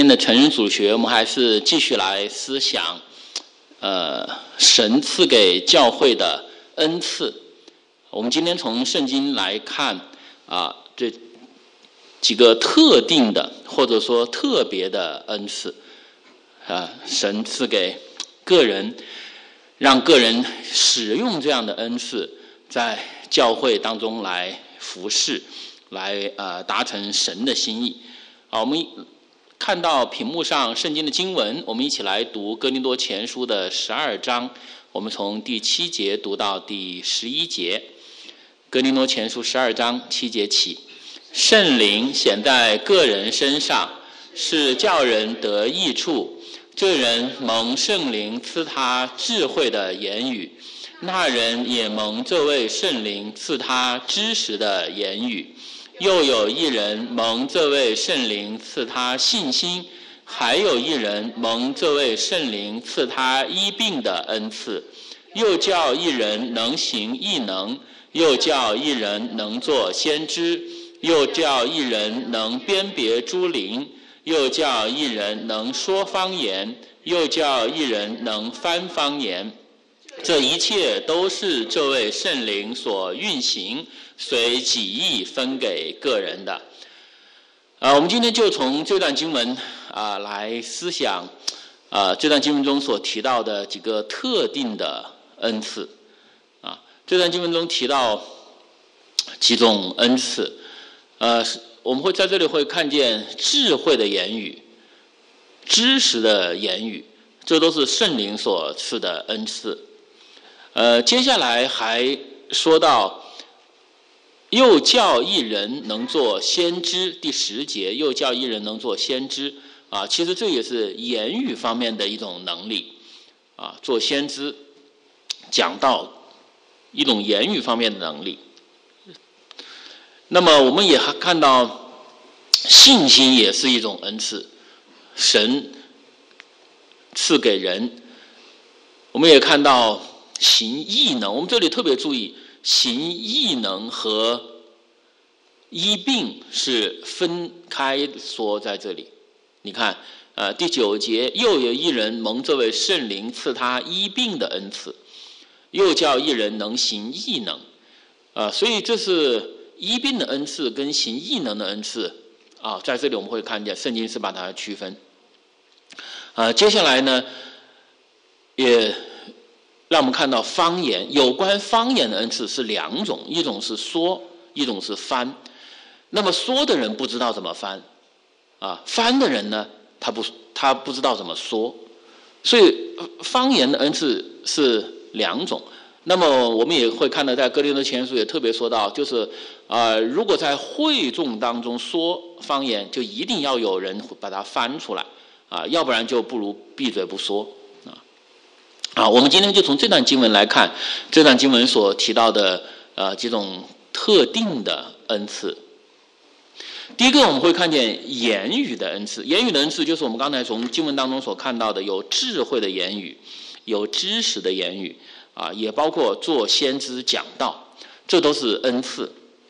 天的成人主学，我们还是继续来思想，神赐给教会的恩赐。我们今天从圣经来看这几个特定的或者说特别的恩赐，神赐给个人，让个人使用这样的恩赐，在教会当中来服侍，来达成神的心意。我们看到屏幕上圣经的经文，我们一起来读哥林多前书的12章，我们从第7节读到第11节。哥林多前书12章7节起，圣灵显在个人身上，是叫人得益处。这人蒙圣灵赐他智慧的言语，那人也蒙这位圣灵赐他知识的言语。又有一人蒙这位圣灵赐他信心，还有一人蒙这位圣灵赐他医病的恩赐。又叫一人能行异能，又叫一人能做先知，又叫一人能辨别诸灵，又叫一人能说方言，又叫一人能翻方言。这一切都是这位圣灵所运行，随己意分给个人的。我们今天就从这段经文来思想这段经文中所提到的几个特定的恩赐。这段经文中提到几种恩赐，我们会在这里会看见智慧的言语、知识的言语，这都是圣灵所赐的恩赐。接下来还说到又叫一人能做先知，第10节又叫一人能做先知其实这也是言语方面的一种能力做先知讲道一种言语方面的能力。那么我们也还看到信心也是一种恩赐，神赐给人。我们也看到行异能，我们这里特别注意，行异能和医病是分开说在这里。你看第9节，又有一人蒙这位圣灵赐他医病的恩赐，又叫一人能行异能所以这是医病的恩赐跟行异能的恩赐在这里我们会看见圣经是把它区分。接下来呢也让我们看到方言，有关方言的恩赐是2种，一种是说，一种是翻。那么说的人不知道怎么翻翻的人呢他不知道怎么说，所以方言的恩赐是2种。那么我们也会看到在哥林多前书也特别说到，就是如果在会众当中说方言，就一定要有人把它翻出来要不然就不如闭嘴不说我们今天就从这段经文来看这段经文所提到的几种特定的恩赐。第一个我们会看见言语的恩赐，言语的恩赐就是我们刚才从经文当中所看到的，有智慧的言语，有知识的言语也包括做先知讲道，这都是恩赐。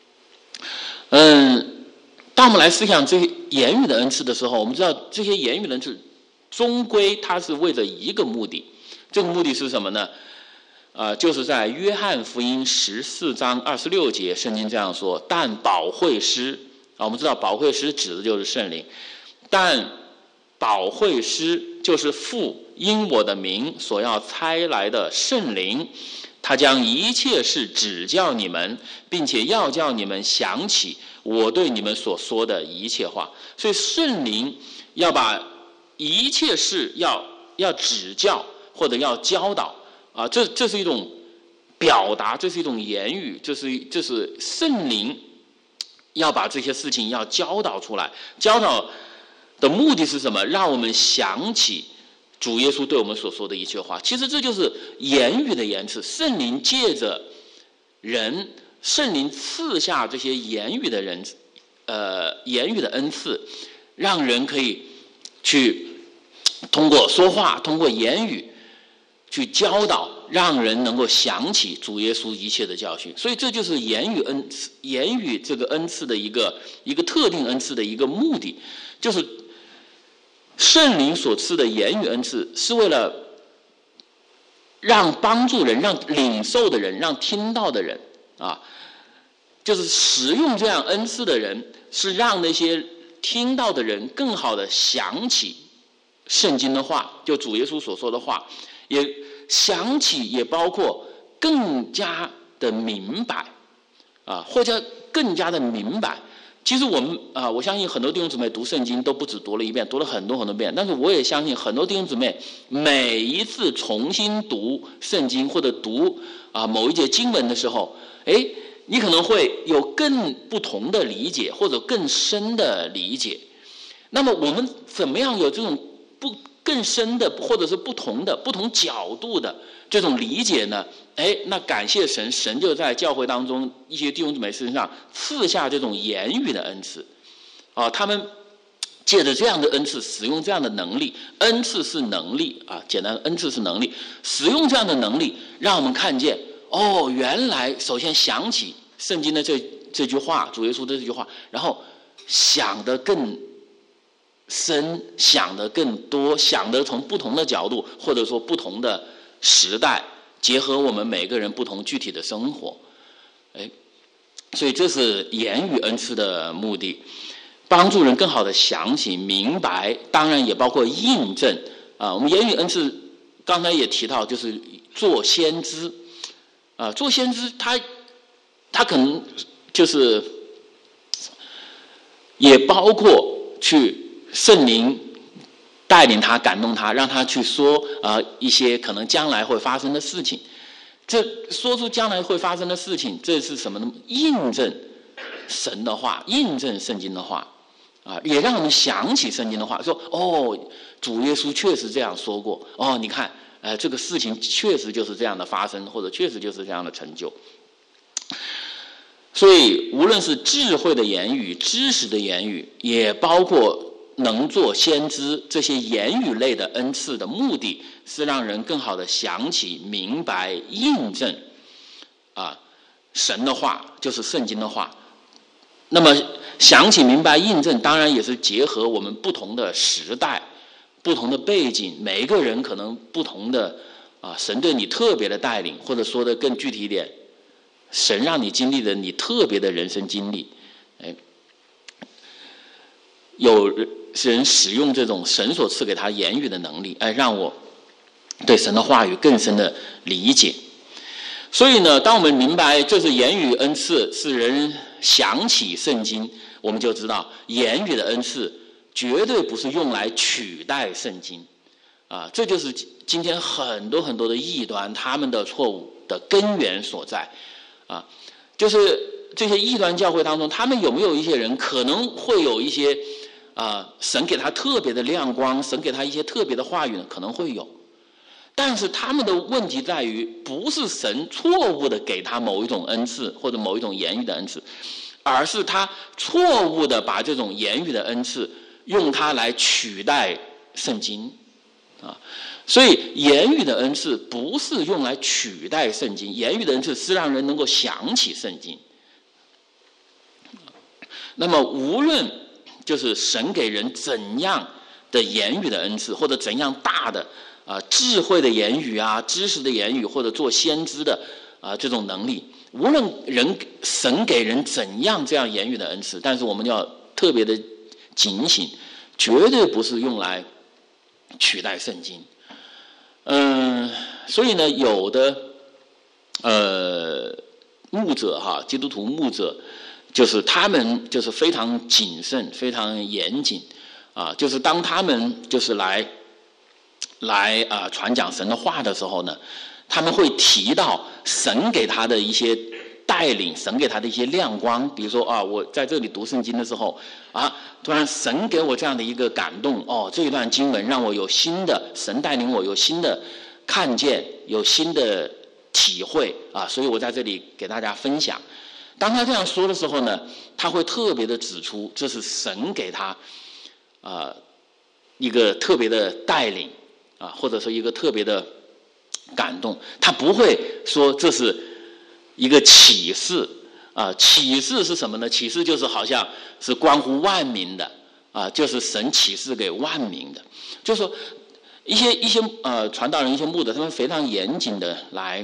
当我们来思想这些言语的恩赐的时候，我们知道这些言语的恩赐终归它是为了一个目的，这个目的是什么呢就是在约翰福音14章26节，圣经这样说，但保惠师我们知道保惠师指的就是圣灵，但保惠师就是父因我的名所要差来的圣灵，他将一切事指教你们，并且要叫你们想起我对你们所说的一切话。所以圣灵要把一切事要指教或者要教导这是一种表达，这是一种言语，这是圣灵要把这些事情要教导出来。教导的目的是什么？让我们想起主耶稣对我们所说的一切话。其实这就是言语的恩赐，圣灵借着人，圣灵赐下这些言语的言语的恩赐，让人可以去通过说话，通过言语去教导，让人能够想起主耶稣一切的教训。所以这就是言语这个恩赐的一个特定恩赐的一个目的，就是圣灵所赐的言语恩赐是为了让帮助人、让领受的人、让听到的人啊，就是使用这样恩赐的人，是让那些听到的人更好的想起圣经的话，就主耶稣所说的话，也想起，也包括更加的明白啊，或者更加的明白。其实我们我相信很多弟兄姊妹读圣经都不止读了一遍，读了很多很多遍。但是我也相信很多弟兄姊妹每一次重新读圣经或者读某一节经文的时候，你可能会有更不同的理解或者更深的理解。那么我们怎么样有这种更深的或者是不同角度的这种理解呢？那感谢神，神就在教会当中一些弟兄姊妹身上赐下这种言语的恩赐他们借着这样的恩赐，使用这样的能力，恩赐是能力简单的恩赐是能力，使用这样的能力，让我们看见原来首先想起圣经的这句话，主耶稣的这句话，然后想得更深，想得更多，想得从不同的角度，或者说不同的时代，结合我们每个人不同具体的生活。所以这是言语恩赐的目的，帮助人更好的想起明白，当然也包括印证我们言语恩赐刚才也提到，就是做先知做先知他可能就是也包括去圣灵带领他、感动他，让他去说一些可能将来会发生的事情。这说出将来会发生的事情，这是什么呢？印证神的话，印证圣经的话也让我们想起圣经的话，说主耶稣确实这样说过你看这个事情确实就是这样的发生，或者确实就是这样的成就。所以无论是智慧的言语、知识的言语，也包括能做先知，这些言语类的恩赐的目的是让人更好的想起、明白、印证神的话，就是圣经的话。那么想起、明白、印证，当然也是结合我们不同的时代、不同的背景，每一个人可能不同的神对你特别的带领，或者说的更具体一点，神让你经历的你特别的人生经历。有人使用这种神所赐给他言语的能力，让我对神的话语更深的理解。所以呢，当我们明白这是言语恩赐，是人想起圣经，我们就知道言语的恩赐绝对不是用来取代圣经这就是今天很多很多的异端他们的错误的根源所在就是这些异端教会当中，他们有没有一些人可能会有一些神给他特别的亮光，神给他一些特别的话语呢？可能会有，但是他们的问题在于，不是神错误的给他某一种恩赐或者某一种言语的恩赐，而是他错误的把这种言语的恩赐用它来取代圣经所以言语的恩赐不是用来取代圣经，言语的恩赐是让人能够想起圣经。那么无论就是神给人怎样的言语的恩赐，或者怎样大的智慧的言语知识的言语，或者做先知的这种能力，无论神给人怎样这样言语的恩赐，但是我们要特别的警醒，绝对不是用来取代圣经。所以呢，有的牧者基督徒牧者，就是他们就是非常谨慎、非常严谨就是当他们就是来传讲神的话的时候呢，他们会提到神给他的一些带领，神给他的一些亮光。比如说我在这里读圣经的时候突然神给我这样的一个感动这一段经文让我有新的，神带领我有新的看见，有新的体会所以我在这里给大家分享。当他这样说的时候呢，他会特别的指出这是神给他一个特别的带领或者说一个特别的感动。他不会说这是一个启示启示是什么呢？启示就是好像是关乎万民的就是神启示给万民的。就是说一些传道人、一些牧者，他们非常严谨的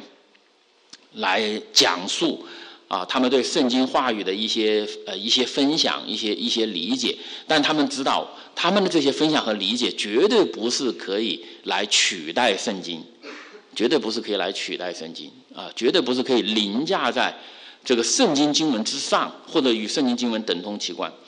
来讲述他们对圣经话语的一些分享、一些理解，但他们知道他们的这些分享和理解绝对不是可以来取代圣经，绝对不是可以来取代圣经绝对不是可以凌驾在这个圣经经文之上，或者与圣经经文等同其观。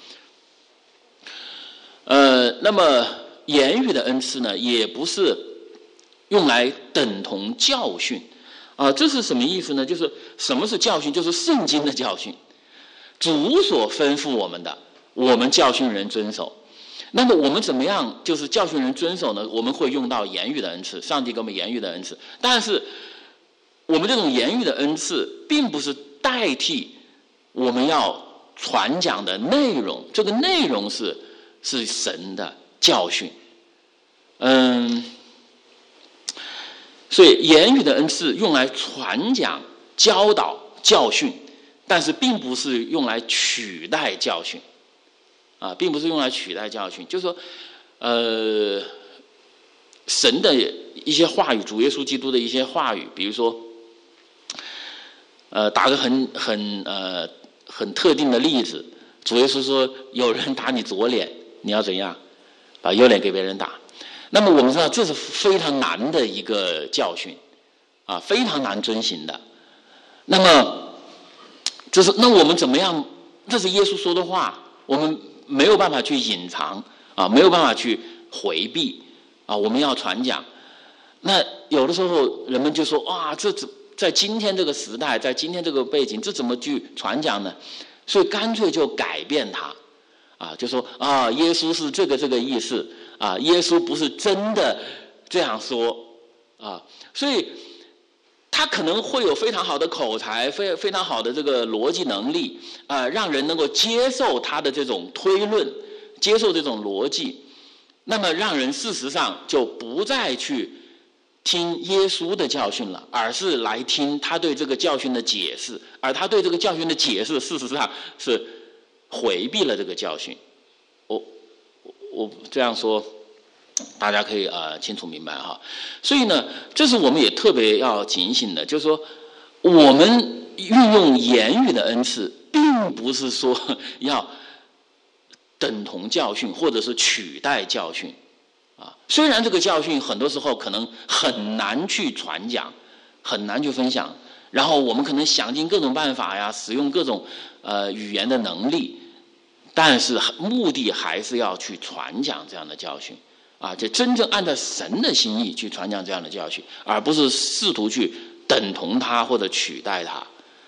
那么言语的恩赐呢，也不是用来等同教训这是什么意思呢？就是什么是教训？就是圣经的教训，主所吩咐我们的，我们教训人遵守。那么我们怎么样就是教训人遵守呢？我们会用到言语的恩赐，上帝给我们言语的恩赐，但是我们这种言语的恩赐并不是代替我们要传讲的内容，这个内容是神的教训。所以言语的恩赐用来传讲、教导、教训，但是并不是用来取代教训并不是用来取代教训。就是说神的一些话语，主耶稣基督的一些话语，比如说打个很特定的例子，主耶稣说有人打你左脸，你要怎样？把右脸给别人打。那么我们知道这是非常难的一个教训非常难遵行的。那么那我们怎么样？这是耶稣说的话，我们没有办法去隐藏没有办法去回避我们要传讲。那有的时候人们就说这在今天这个时代，在今天这个背景，这怎么去传讲呢？所以干脆就改变它就说耶稣是这个意思耶稣不是真的这样说所以他可能会有非常好的口才，非常好的这个逻辑能力让人能够接受他的这种推论，接受这种逻辑，那么让人事实上就不再去听耶稣的教训了，而是来听他对这个教训的解释，而他对这个教训的解释事实上是回避了这个教训。我这样说大家可以清楚明白所以呢，这是我们也特别要警醒的，就是说我们运用言语的恩赐，并不是说要等同教训或者是取代教训虽然这个教训很多时候可能很难去传讲，很难去分享，然后我们可能想尽各种办法使用各种语言的能力，但是目的还是要去传讲这样的教训就真正按照神的心意去传讲这样的教训，而不是试图去等同它或者取代它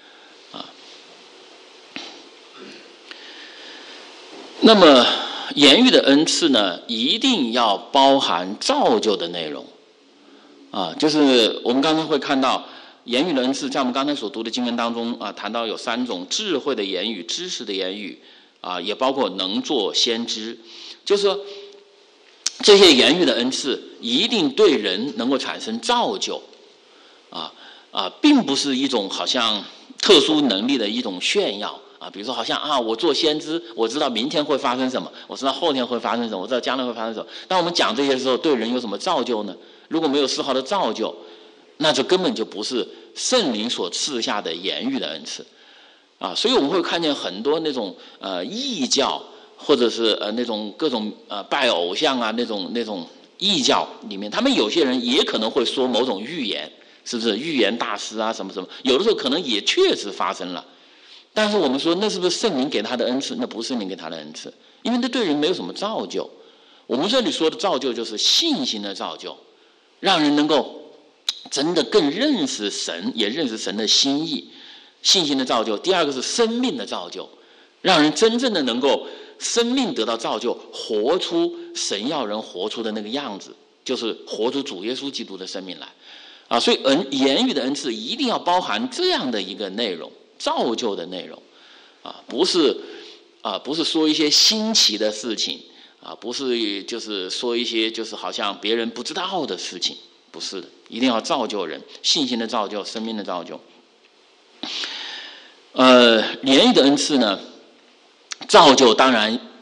那么言语的恩赐呢，一定要包含造就的内容就是我们刚才会看到言语的恩赐，在我们刚才所读的经文当中谈到有3种：智慧的言语、知识的言语也包括能做先知。就是说这些言语的恩赐一定对人能够产生造就并不是一种好像特殊能力的一种炫耀比如说好像我做先知，我知道明天会发生什么，我知道后天会发生什么，我知道将来会发生什么。当我们讲这些时候，对人有什么造就呢？如果没有丝毫的造就，那这根本就不是圣灵所赐下的言语的恩赐所以我们会看见很多那种异教，或者是那种各种拜偶像那种异教里面，他们有些人也可能会说某种预言，是不是预言大师什么什么，有的时候可能也确实发生了。但是我们说那是不是圣灵给他的恩赐？那不是圣灵给他的恩赐，因为那对人没有什么造就。我们这里说的造就就是信心的造就，让人能够真的更认识神，也认识神的心意。信心的造就。第二个是生命的造就，让人真正的能够生命得到造就，活出神要人活出的那个样子，就是活出主耶稣基督的生命来所以言语的恩赐一定要包含这样的一个内容，造就的内容不是说一些新奇的事情不是就是说一些就是好像别人不知道的事情，不是的，一定要造就人，信心的造就，生命的造就。言语的恩赐呢，造就当然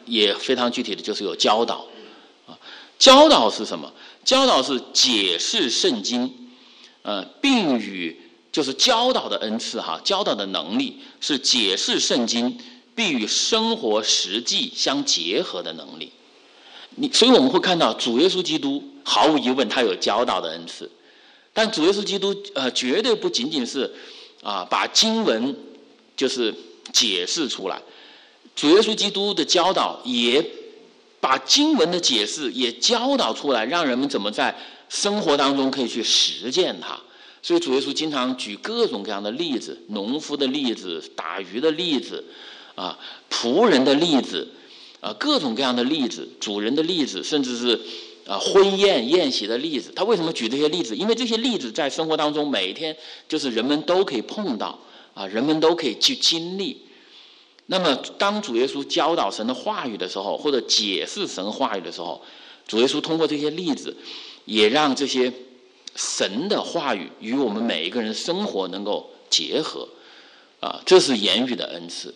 也非常具体的就是有教导啊。教导是什么？教导是解释圣经，并与就是教导的恩赐哈，教导的能力是解释圣经并与生活实际相结合的能力。所以我们会看到主耶稣基督毫无疑问他有教导的恩赐，但主耶稣基督绝对不仅仅是把经文就是解释出来，主耶稣基督的教导也把经文的解释也教导出来，让人们怎么在生活当中可以去实践它。所以主耶稣经常举各种各样的例子，农夫的例子，打鱼的例子，仆人的例子，各种各样的例子，主人的例子，甚至是婚宴席的例子。他为什么举这些例子？因为这些例子在生活当中每一天就是人们都可以碰到人们都可以去经历。那么当主耶稣教导神的话语的时候，或者解释神话语的时候，主耶稣通过这些例子也让这些神的话语与我们每一个人生活能够结合这是言语的恩赐。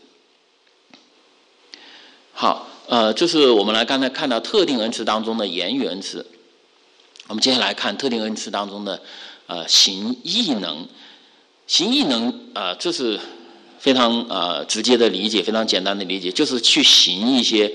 好，这是我们来刚才看到特定恩赐当中的言语恩赐。我们接下来看特定恩赐当中的行异能。行异能这是非常直接的理解，非常简单的理解，就是去行一些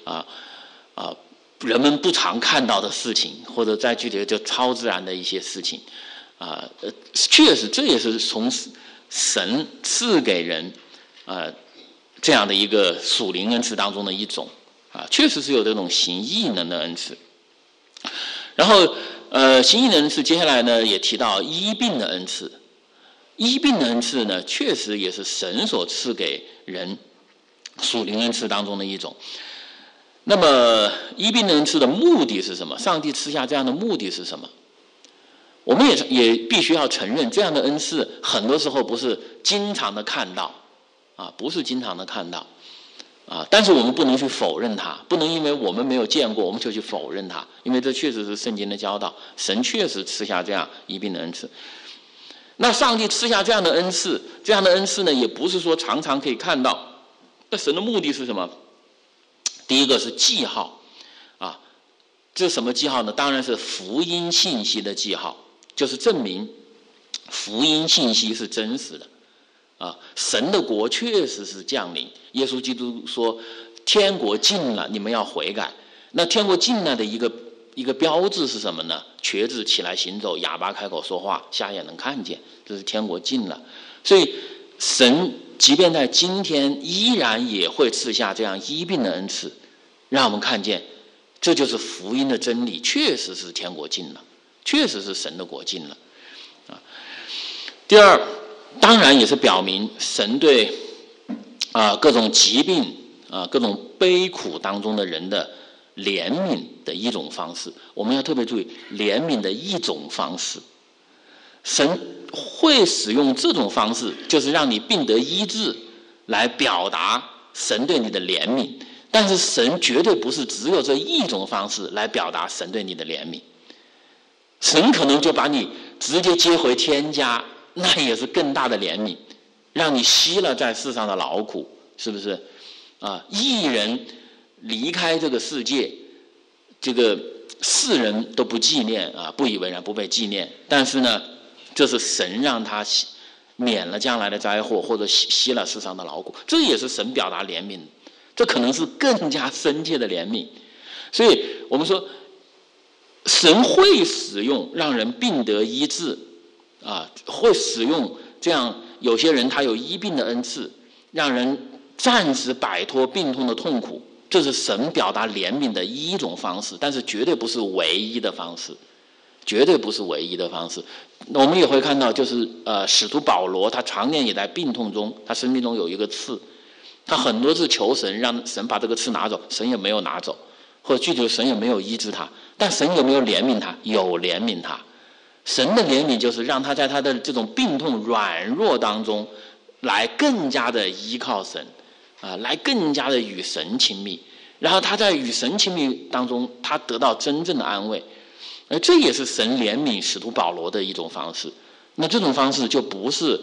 人们不常看到的事情，或者再具体的就超自然的一些事情确实这也是从神赐给人这样的一个属灵恩赐当中的一种确实是有这种行异能的恩赐。然后行异能恩赐接下来呢也提到医病的恩赐。医病的恩赐呢确实也是神所赐给人属灵恩赐当中的一种。那么医病的恩赐的目的是什么？上帝赐下这样的目的是什么？我们也必须要承认，这样的恩赐很多时候不是经常的看到不是经常的看到但是我们不能去否认它，不能因为我们没有见过我们就去否认它，因为这确实是圣经的教导，神确实赐下这样医病的恩赐。那上帝赐下这样的恩赐，这样的恩赐呢也不是说常常可以看到。那神的目的是什么？第一个是记号这是什么记号呢？当然是福音信息的记号，就是证明福音信息是真实的神的国确实是降临。耶稣基督说天国近了，你们要悔改。那天国近了的一个标志是什么呢？瘸子起来行走，哑巴开口说话，瞎眼能看见，这是天国近了。所以神即便在今天依然也会赐下这样医病的恩赐，让我们看见这就是福音的真理，确实是天国近了，确实是神的国近了第二，当然也是表明神对各种疾病各种悲苦当中的人的怜悯的一种方式。我们要特别注意怜悯的一种方式，神会使用这种方式，就是让你病得医治，来表达神对你的怜悯。但是神绝对不是只有这一种方式来表达神对你的怜悯，神可能就把你直接接回天家，那也是更大的怜悯，让你息了在世上的劳苦，是不是义人离开这个世界，这个世人都不纪念不以为然，不被纪念，但是呢这是神让他免了将来的灾祸，或者息了世上的劳苦，这也是神表达怜悯，这可能是更加深切的怜悯。所以我们说神会使用让人病得医治会使用这样有些人他有医病的恩赐，让人暂时摆脱病痛的痛苦，这是神表达怜悯的一种方式，但是绝对不是唯一的方式，绝对不是唯一的方式。我们也会看到就是使徒保罗他常年也在病痛中，他生命中有一个刺，他很多次求神让神把这个刺拿走，神也没有拿走，或者具体神也没有医治他，但神有没有怜悯他？有怜悯他。神的怜悯就是让他在他的这种病痛软弱当中来更加的依靠神来更加的与神亲密，然后他在与神亲密当中他得到真正的安慰，这也是神怜悯使徒保罗的一种方式。那这种方式就不是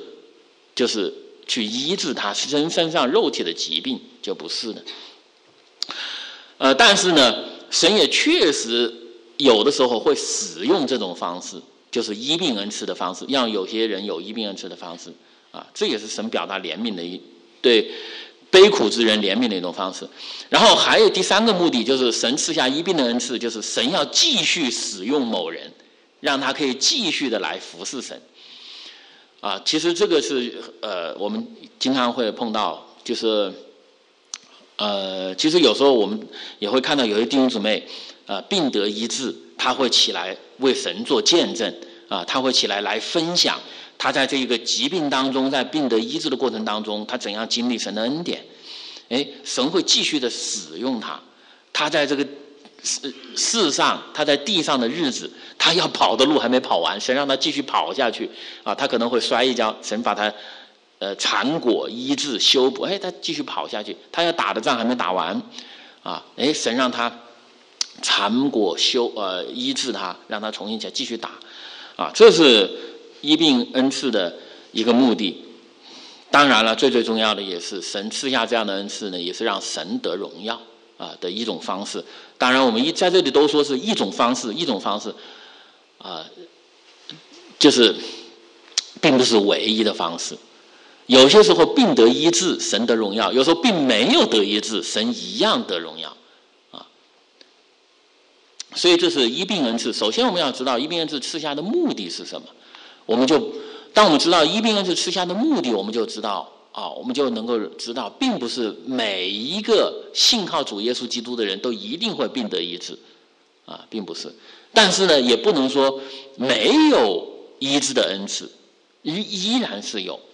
就是去医治他身上肉体的疾病，就不是的。 但是呢，神也确实有的时候会使用这种方式，就是医病恩赐的方式，让有些人有医病恩赐的方式这也是神表达怜悯的对悲苦之人怜悯的一种方式。然后还有第三个目的，就是神赐下医病的恩赐，就是神要继续使用某人，让他可以继续的来服侍神其实这个是我们经常会碰到，就是其实有时候我们也会看到有些弟兄姊妹病得医治，他会起来为神做见证他会起来分享他在这个疾病当中，在病得医治的过程当中，他怎样经历神的恩典。神会继续的使用他在这个世上，他在地上的日子，他要跑的路还没跑完，神让他继续跑下去他可能会摔一跤，神把他缠裹医治修补，他继续跑下去，他要打的仗还没打完神让他缠裹医治他，让他重新起来继续打这是医病恩赐的一个目的。当然了，最重要的也是神赐下这样的恩赐呢，也是让神得荣耀的一种方式。当然我们在这里都说是一种方式就是并不是唯一的方式。有些时候病得医治，神得荣耀；有时候并没有得医治，神一样得荣耀所以这是医病恩赐。首先我们要知道医病恩赐赐下的目的是什么。当我们知道医病恩赐赐下的目的，我们就知道我们就能够知道，并不是每一个信靠主耶稣基督的人都一定会病得医治并不是。但是呢，也不能说没有医治的恩赐，依然是有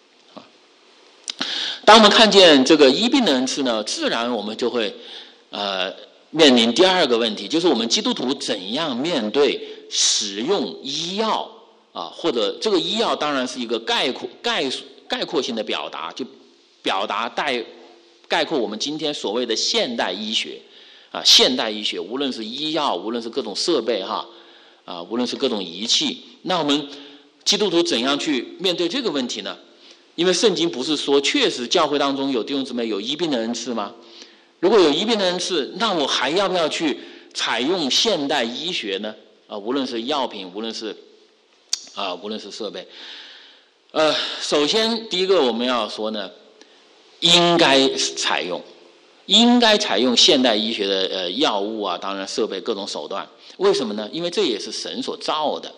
当我们看见这个医病的恩赐呢，自然我们就会面临第二个问题，就是我们基督徒怎样面对使用医药或者这个医药当然是一个概括性的表达，就表达概括我们今天所谓的现代医学现代医学，无论是医药，无论是各种设备无论是各种仪器，那我们基督徒怎样去面对这个问题呢？因为圣经不是说确实教会当中有弟兄姊妹有医病的恩赐吗？如果有医病的恩赐，那我还要不要去采用现代医学呢？无论是药品，无论是设备。首先第一个我们要说呢，应该采用现代医学的药物当然设备各种手段。为什么呢？因为这也是神所造的，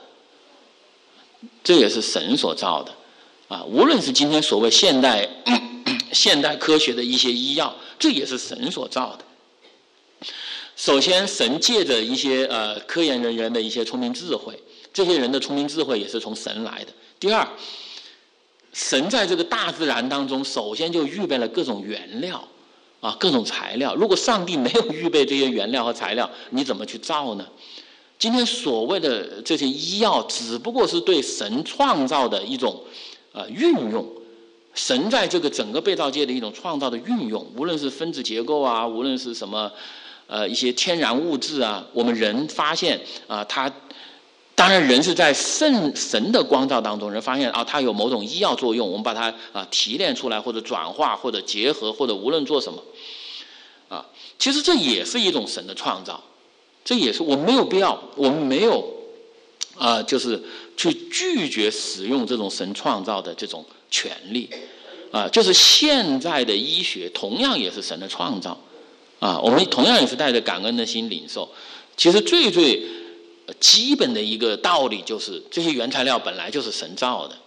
无论是今天所谓现代科学的一些医药，这也是神所造的。首先神借着一些科研人员的一些聪明智慧，这些人的聪明智慧也是从神来的。第二，神在这个大自然当中首先就预备了各种原料各种材料。如果上帝没有预备这些原料和材料，你怎么去造呢？今天所谓的这些医药只不过是对神创造的一种运用，神在这个整个被造界的一种创造的运用，无论是分子结构无论是什么一些天然物质我们人发现它当然人是在神的光照当中，人发现它有某种医药作用，我们把它提炼出来，或者转化，或者结合，或者无论做什么其实这也是一种神的创造，这也是我们没有必要，我们没有就是去拒绝使用这种神创造的这种权利就是现在的医学同样也是神的创造我们同样也是带着感恩的心领受。其实最基本的一个道理就是，这些原材料本来就是神造的，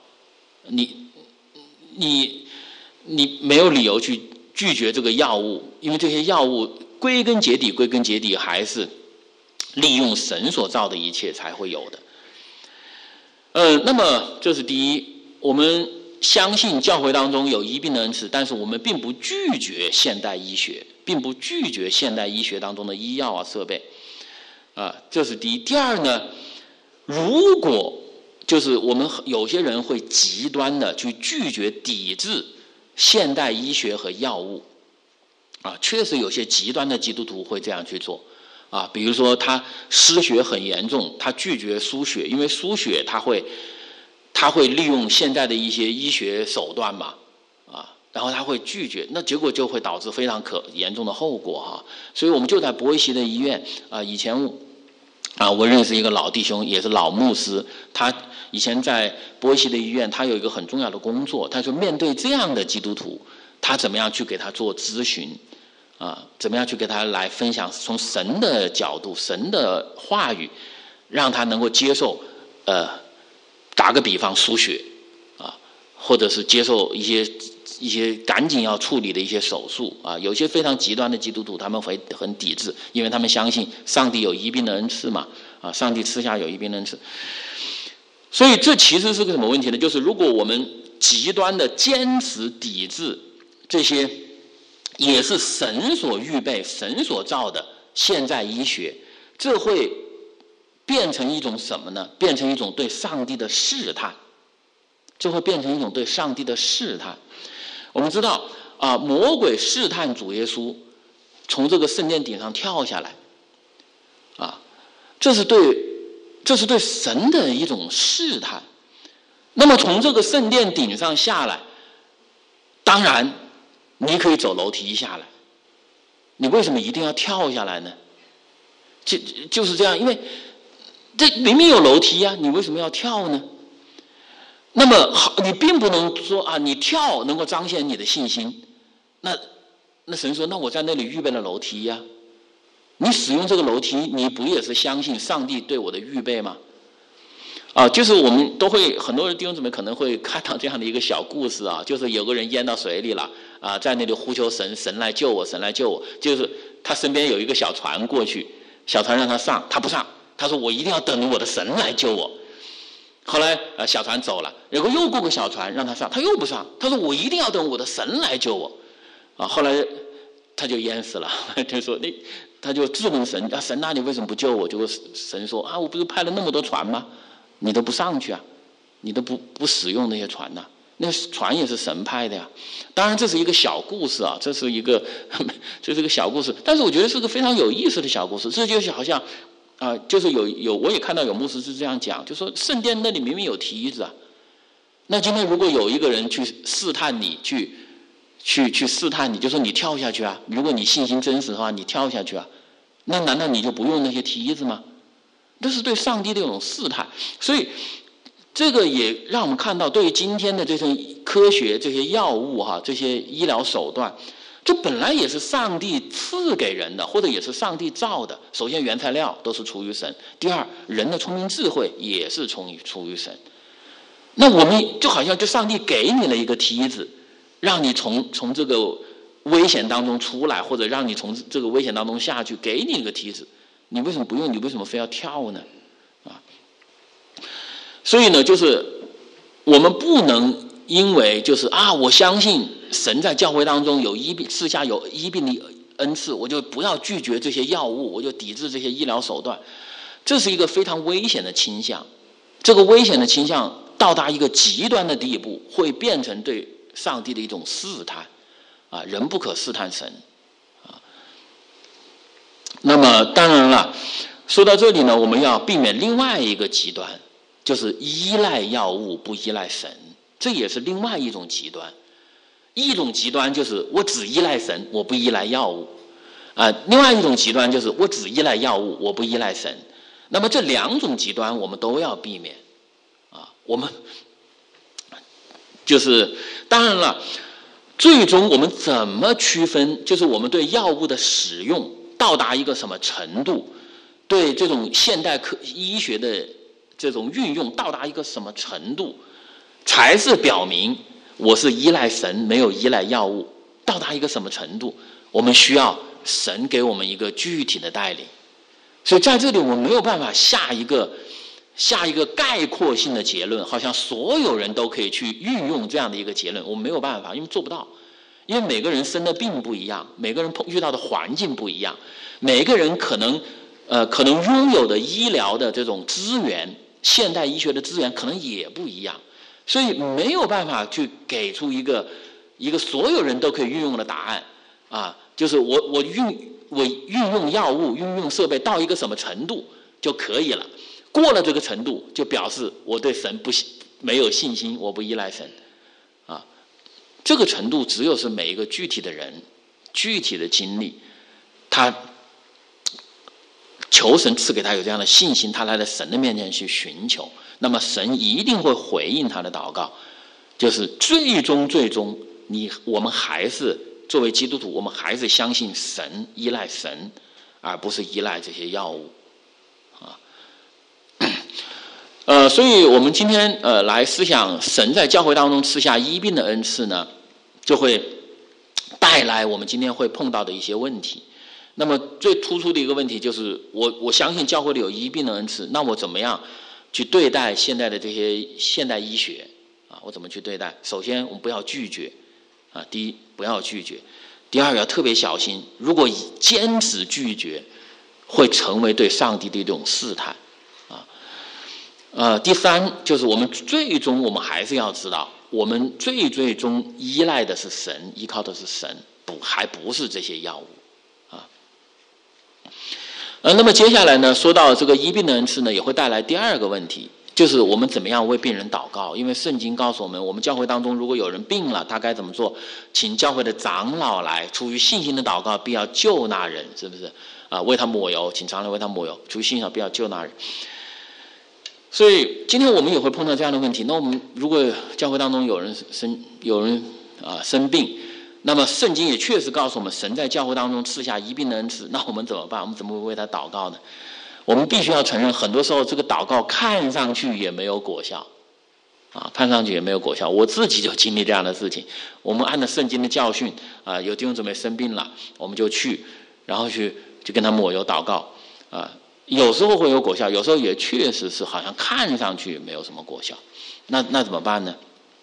你没有理由去拒绝这个药物，因为这些药物归根结底还是利用神所造的一切才会有的。那么这是第一，我们相信教会当中有医病的恩赐，但是我们并不拒绝现代医学，并不拒绝现代医学当中的医药设备这是第一。第二呢，如果就是我们有些人会极端的去拒绝抵制现代医学和药物确实有些极端的基督徒会这样去做比如说他失血很严重，他拒绝输血，因为输血他会利用现在的一些医学手段嘛然后他会拒绝，那结果就会导致非常严重的后果哈。所以我们就在伯维希的医院以前我认识一个老弟兄，也是老牧师，他以前在伯维希的医院，他有一个很重要的工作，他说面对这样的基督徒，他怎么样去给他做咨询怎么样去给他来分享从神的角度、神的话语，让他能够接受打个比方输血或者是接受一些赶紧要处理的一些手术有些非常极端的基督徒他们会很抵制，因为他们相信上帝有医病的恩赐嘛上帝赐下有医病的恩赐。所以这其实是个什么问题呢？就是如果我们极端的坚持抵制这些也是神所预备、神所造的现代医学，这会变成一种什么呢？变成一种对上帝的试探。这会变成一种对上帝的试探。我们知道魔鬼试探主耶稣从这个圣殿顶上跳下来这是对神的一种试探。那么从这个圣殿顶上下来，当然你可以走楼梯下来，你为什么一定要跳下来呢？就是这样，因为这明明有楼梯你为什么要跳呢？那么你并不能说你跳能够彰显你的信心，那神说，那我在那里预备了楼梯你使用这个楼梯，你不也是相信上帝对我的预备吗？就是我们都会很多人弟兄姊妹可能会看到这样的一个小故事就是有个人淹到水里了在那里呼求神，神来救我，神来救我。就是他身边有一个小船过去，小船让他上，他不上，他说我一定要等我的神来救我。后来小船走了，然后又过个小船让他上，他又不上，他说我一定要等我的神来救我后来他就淹死了。就说他就质问神神你为什么不救我？结果神说我不是派了那么多船吗？你都不上去你都不使用那些船那船也是神派的呀。当然这是一个小故事这是一个小故事，但是我觉得是个非常有意思的小故事。这就是好像就是我也看到有牧师是这样讲，就说圣殿那里明明有梯子那今天如果有一个人去试探你，去试探你，就说你跳下去如果你信心真实的话，你跳下去那难道你就不用那些梯子吗？这是对上帝的一种试探。所以这个也让我们看到，对于今天的这些科学、这些药物这些医疗手段，这本来也是上帝赐给人的，或者也是上帝造的。首先原材料都是出于神，第二人的聪明智慧也是出于神。那我们就好像就上帝给你了一个梯子，让你从这个危险当中出来，或者让你从这个危险当中下去，给你一个梯子，你为什么不用？你为什么非要跳呢？所以呢，就是我们不能因为就是我相信神在教会当中有赐下有医病的恩赐，我就不要拒绝这些药物，我就抵制这些医疗手段。这是一个非常危险的倾向。这个危险的倾向到达一个极端的地步，会变成对上帝的一种试探人不可试探神那么当然了，说到这里呢，我们要避免另外一个极端，就是依赖药物不依赖神。这也是另外一种极端。一种极端就是我只依赖神，我不依赖药物另外一种极端就是我只依赖药物，我不依赖神。那么这两种极端我们都要避免我们就是当然了，最终我们怎么区分，就是我们对药物的使用到达一个什么程度，对这种现代医学的这种运用到达一个什么程度，才是表明我是依赖神，没有依赖药物。到达一个什么程度，我们需要神给我们一个具体的带领。所以在这里我们没有办法下一个概括性的结论，好像所有人都可以去运用这样的一个结论，我们没有办法，因为做不到。因为每个人生的病不一样，每个人遇到的环境不一样，每个人可能拥有的医疗的这种资源，现代医学的资源可能也不一样，所以没有办法去给出一个所有人都可以运用的答案就是我运用药物、运用设备到一个什么程度就可以了，过了这个程度就表示我对神没有信心，我不依赖神这个程度只有是每一个具体的人、具体的经历，他求神赐给他有这样的信心，他来到神的面前去寻求，那么神一定会回应他的祷告。就是最终我们还是作为基督徒，我们还是相信神，依赖神，而不是依赖这些药物所以我们今天来思想神在教会当中赐下医病的恩赐呢，就会带来我们今天会碰到的一些问题。那么最突出的一个问题就是，我相信教会里有医病的恩赐，那我怎么样去对待现在的这些现代医学我怎么去对待？首先我们不要拒绝第一不要拒绝，第二要特别小心，如果坚持拒绝会成为对上帝的一种试探第三就是我们还是要知道，我们最终依赖的是神，依靠的是神，还不是这些药物那么接下来呢，说到这个医病的恩赐呢，也会带来第二个问题，就是我们怎么样为病人祷告。因为圣经告诉我们，我们教会当中如果有人病了，他该怎么做？请教会的长老来，出于信心的祷告必要救那人，是不是为他抹油，请长老为他抹油，出于信心必要救那人。所以今天我们也会碰到这样的问题，那我们如果教会当中有人生病，那么圣经也确实告诉我们，神在教会当中赐下医病的恩赐，那我们怎么办？我们怎么会为他祷告呢？我们必须要承认，很多时候这个祷告看上去也没有果效看上去也没有果效。我自己就经历这样的事情。我们按照圣经的教训有弟兄姊妹生病了，我们就去，然后去跟他抹油祷告有时候会有果效，有时候也确实是好像看上去没有什么果效。那怎么办呢？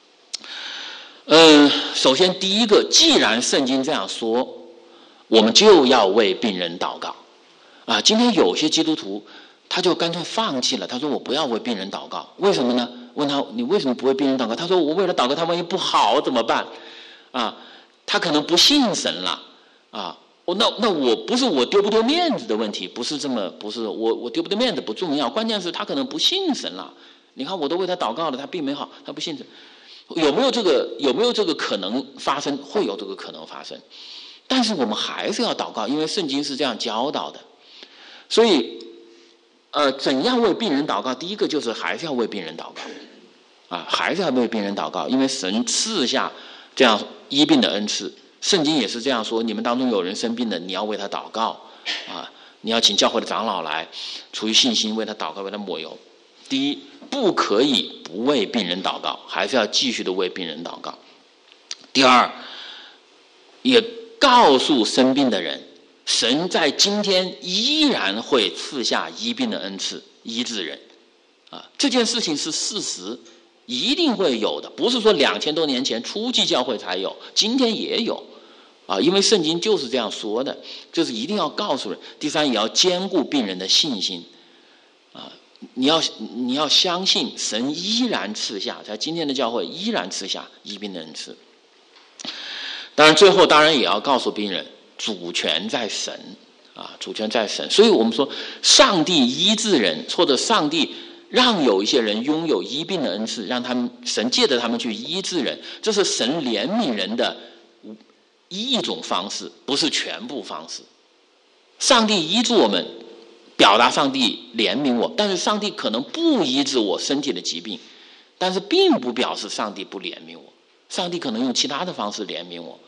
首先第一个，既然圣经这样说，我们就要为病人祷告今天有些基督徒他就干脆放弃了，他说我不要为病人祷告。为什么呢？问他你为什么不为病人祷告？他说我为了祷告他万一不好怎么办他可能不信神了那我不是我丢不丢面子的问题，不是我丢不丢面子不重要，关键是他可能不信神了。你看我都为他祷告了，他病没好，他不信神。有没有这个可能发生？会有这个可能发生，但是我们还是要祷告，因为圣经是这样教导的。所以怎样为病人祷告？第一个就是还是要为病人祷告还是要为病人祷告，因为神赐下这样医病的恩赐。圣经也是这样说，你们当中有人生病的，你要为他祷告你要请教会的长老来，出于信心为他祷告，为他抹油。第一，不可以不为病人祷告，还是要继续的为病人祷告。第二，也告诉生病的人，神在今天依然会赐下医病的恩赐，医治人这件事情是事实，一定会有的，不是说2000多年前初期教会才有，今天也有因为圣经就是这样说的，就是一定要告诉人。第三，也要兼顾病人的信心你要相信神依然赐下，在今天的教会依然赐下医病的恩赐。当然最后当然也要告诉病人，主权在神主权在神。所以我们说上帝医治人，或者上帝让有一些人拥有医病的恩赐，让他们神借着他们去医治人，这是神怜悯人的一种方式，不是全部方式。上帝医治我们，表达上帝怜悯我，但是上帝可能不医治我身体的疾病，但是并不表示上帝不怜悯我，上帝可能用其他的方式怜悯我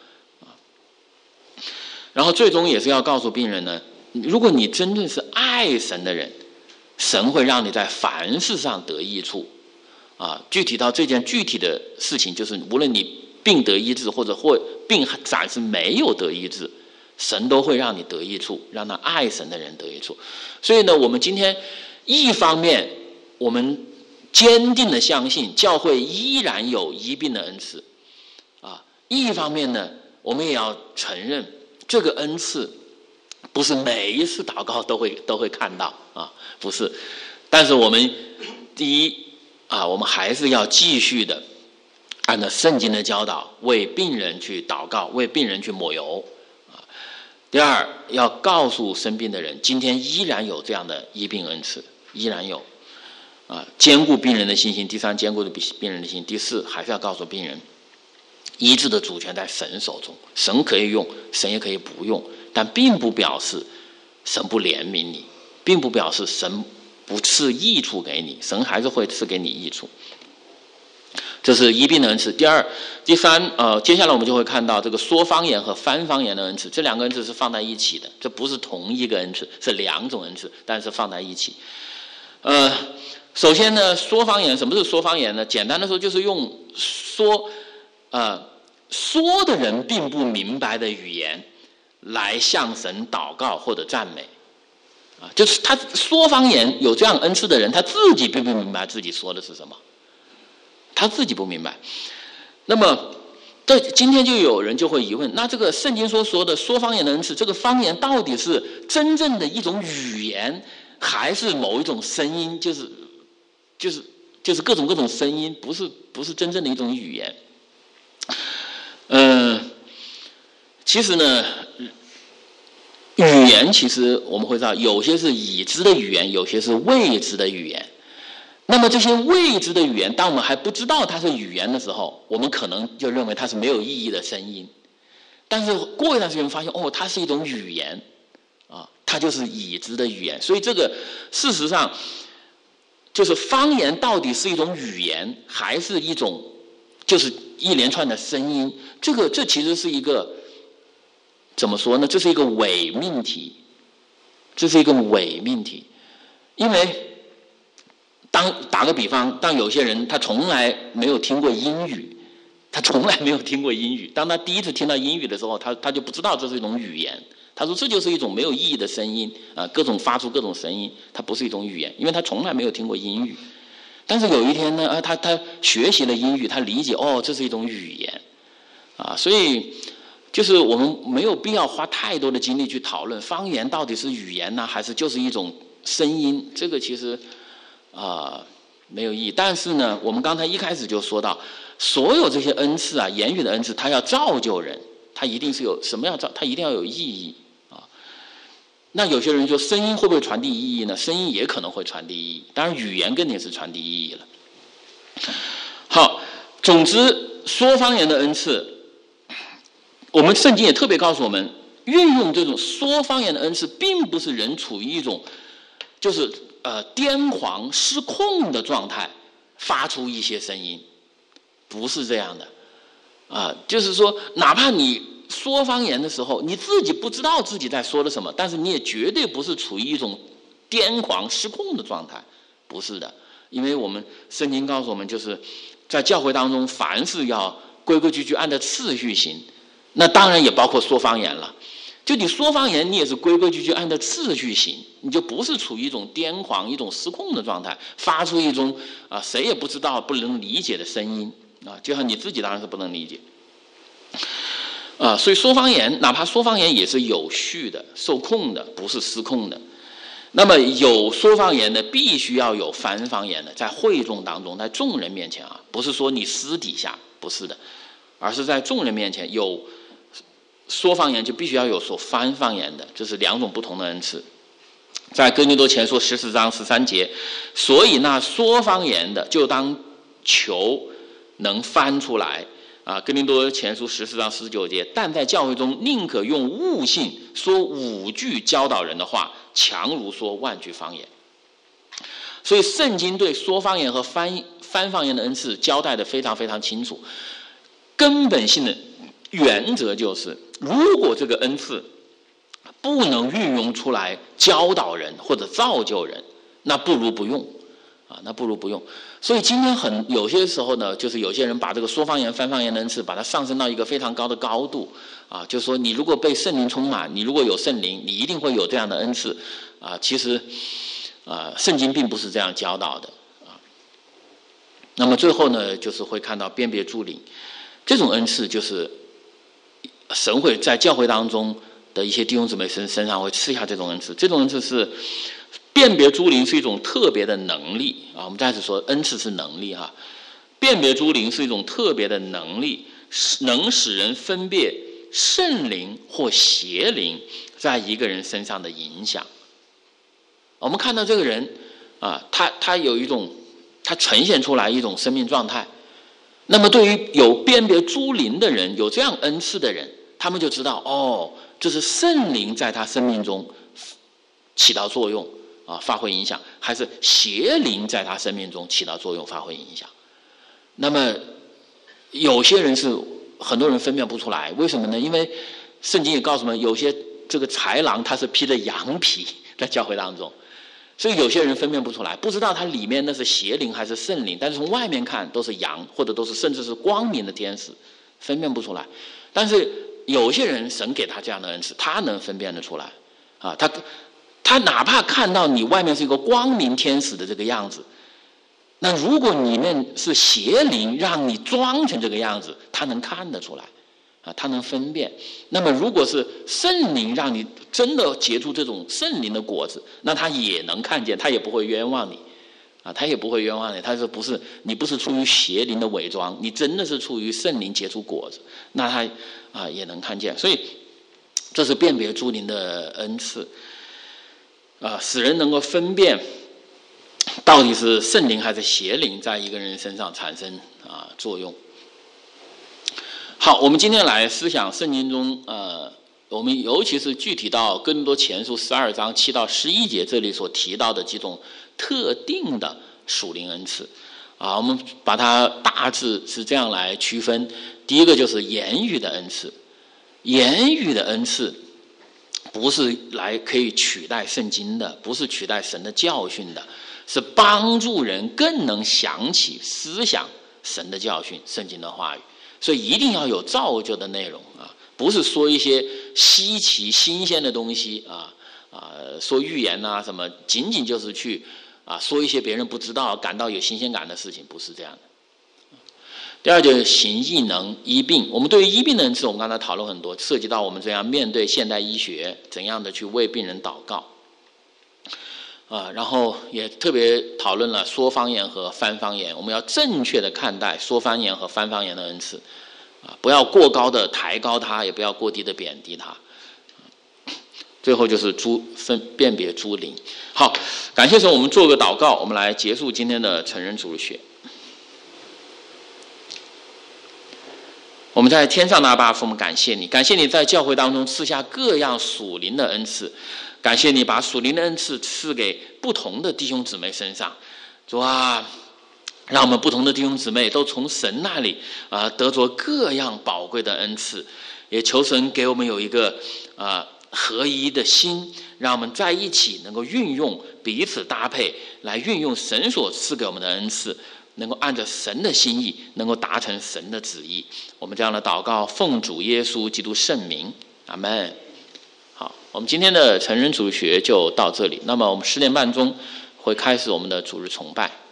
然后最终也是要告诉病人呢，如果你真正是爱神的人，神会让你在凡事上得益处具体到这件具体的事情，就是无论你病得医治，或者病暂时没有得医治，神都会让你得益处，让那爱神的人得益处。所以呢，我们今天一方面我们坚定的相信教会依然有医病的恩赐一方面呢，我们也要承认这个恩赐不是每一次祷告都会看到不是。但是我们第一我们还是要继续的按照圣经的教导为病人去祷告，为病人去抹油第二，要告诉生病的人，今天依然有这样的医病恩赐，依然有兼顾病人的信心。第三，兼顾病人的心。第四，还是要告诉病人医治的主权在神手中，神可以用，神也可以不用，但并不表示神不怜悯你，并不表示神不赐益处给你，神还是会赐给你益处。这是医病的恩赐。第三，接下来我们就会看到这个说方言和翻方言的恩赐，这两个恩赐是放在一起的，这不是同一个恩赐，是两种恩赐，但是放在一起。首先呢，说方言，什么是说方言呢？简单的说，就是用说的人并不明白的语言来向神祷告或者赞美。就是他说方言有这样恩赐的人，他自己并不明白自己说的是什么，他自己不明白。那么今天就有人就会疑问，那这个圣经说的说方言的恩赐，这个方言到底是真正的一种语言，还是某一种声音，就是各种声音，不是真正的一种语言。其实呢，语言其实我们会知道，有些是已知的语言，有些是未知的语言。那么这些未知的语言，当我们还不知道它是语言的时候，我们可能就认为它是没有意义的声音。但是过一段时间发现，它是一种语言它就是已知的语言。所以这个事实上就是方言到底是一种语言，还是一种就是一连串的声音，这其实是一个怎么说呢？这是一个伪命题，因为打个比方，当有些人他从来没有听过英语，当他第一次听到英语的时候，他就不知道这是一种语言。他说这就是一种没有意义的声音各种发出各种声音，它不是一种语言，因为他从来没有听过英语。但是有一天呢，他学习了英语，他理解这是一种语言所以就是我们没有必要花太多的精力去讨论方言到底是语言呢，还是就是一种声音，这个其实没有意义。但是呢，我们刚才一开始就说到，所有这些恩赐言语的恩赐，它要造就人，它一定是有什么它一定要有意义那有些人说声音会不会传递意义呢？声音也可能会传递意义，当然语言更定是传递意义了。好，总之说方言的恩赐，我们圣经也特别告诉我们，运用这种说方言的恩赐，并不是人处于一种就是癫狂失控的状态发出一些声音，不是这样的就是说哪怕你说方言的时候，你自己不知道自己在说的什么，但是你也绝对不是处于一种癫狂失控的状态，不是的。因为我们圣经告诉我们，就是在教会当中，凡事要规规矩矩按照次序行，那当然也包括说方言了。就你说方言，你也是规规矩矩按照次序行，你就不是处于一种癫狂、一种失控的状态，发出一种谁也不知道、不能理解的声音就像你自己当然是不能理解所以说方言，哪怕说方言也是有序的、受控的，不是失控的。那么有说方言的，必须要有翻方言的，在会众当中，在众人面前不是说你私底下，不是的，而是在众人面前有说方言，就必须要有所翻方言的，这是两种不同的恩赐。在哥林多前书14章13节，所以那说方言的，就当求能翻出来。哥林多前书14章19节，但在教会中宁可用悟性说5句教导人的话，强如说万句方言。所以圣经对说方言和翻方言的恩赐交代的非常非常清楚。根本性的原则就是，如果这个恩赐不能运用出来教导人或者造就人，那不如不用所以今天有些时候呢，就是有些人把这个说方言、翻方言的恩赐，把它上升到一个非常高的高度就是说你如果被圣灵充满，你如果有圣灵，你一定会有这样的恩赐其实圣经并不是这样教导的那么最后呢，就是会看到辨别诸灵这种恩赐，就是神会在教会当中的一些弟兄姊妹身上会赐下这种恩赐。这种恩赐是辨别诸灵，是一种特别的能力我们再次说，恩赐是能力辨别诸灵是一种特别的能力，能使人分辨圣灵或邪灵在一个人身上的影响。我们看到这个人他有一种，他呈现出来一种生命状态那么对于有辨别诸灵的人，有这样恩赐的人，他们就知道哦，这是圣灵在他生命中起到作用啊，发挥影响，还是邪灵在他生命中起到作用，发挥影响。那么有些人是很多人分辨不出来，为什么呢？因为圣经也告诉我们，有些这个豺狼他是披着羊皮在教会当中，所以有些人分辨不出来，不知道它里面那是邪灵还是圣灵，但是从外面看都是羊，或者都是甚至是光明的天使，分辨不出来。但是有些人神给他这样的恩赐，他能分辨得出来啊，他哪怕看到你外面是一个光明天使的这个样子，那如果里面是邪灵让你装成这个样子，他能看得出来啊，他能分辨。那么如果是圣灵让你真的结出这种圣灵的果子，那他也能看见，他也不会冤枉你啊，他也不会冤枉你。他说你不是出于邪灵的伪装，你真的是出于圣灵结出果子，那他啊也能看见。所以这是辨别诸灵的恩赐啊，使人能够分辨到底是圣灵还是邪灵在一个人身上产生啊作用。好，我们今天来思想圣经中我们尤其是具体到哥林多前书12章7到11节这里所提到的几种特定的属灵恩赐啊，我们把它大致是这样来区分。第一个就是言语的恩赐，言语的恩赐不是来可以取代圣经的，不是取代神的教训的，是帮助人更能想起思想神的教训，圣经的话语。所以一定要有造就的内容啊，不是说一些稀奇新鲜的东西说预言啊什么，仅仅就是去说一些别人不知道感到有新鲜感的事情，不是这样的。第二就是行异能医病，我们对于医病的恩赐，我们刚才讨论很多，涉及到我们怎样面对现代医学，怎样的去为病人祷告然后也特别讨论了说方言和翻方言，我们要正确的看待说方言和翻方言的恩赐不要过高的抬高它，也不要过低的贬低它。最后就是辨别诸灵。好，感谢神，我们做个祷告，我们来结束今天的成人主日学。我们在天上的阿爸父，我们感谢你，感谢你在教会当中赐下各样属灵的恩赐，感谢你把属灵的恩赐赐给不同的弟兄姊妹身上。主啊，让我们不同的弟兄姊妹都从神那里得着各样宝贵的恩赐，也求神给我们有一个合一的心，让我们在一起能够运用彼此搭配，来运用神所赐给我们的恩赐，能够按照神的心意，能够达成神的旨意。我们这样的祷告奉主耶稣基督圣名，阿们。好，我们今天的成人主学就到这里。那么我们10点半钟会开始我们的主日崇拜。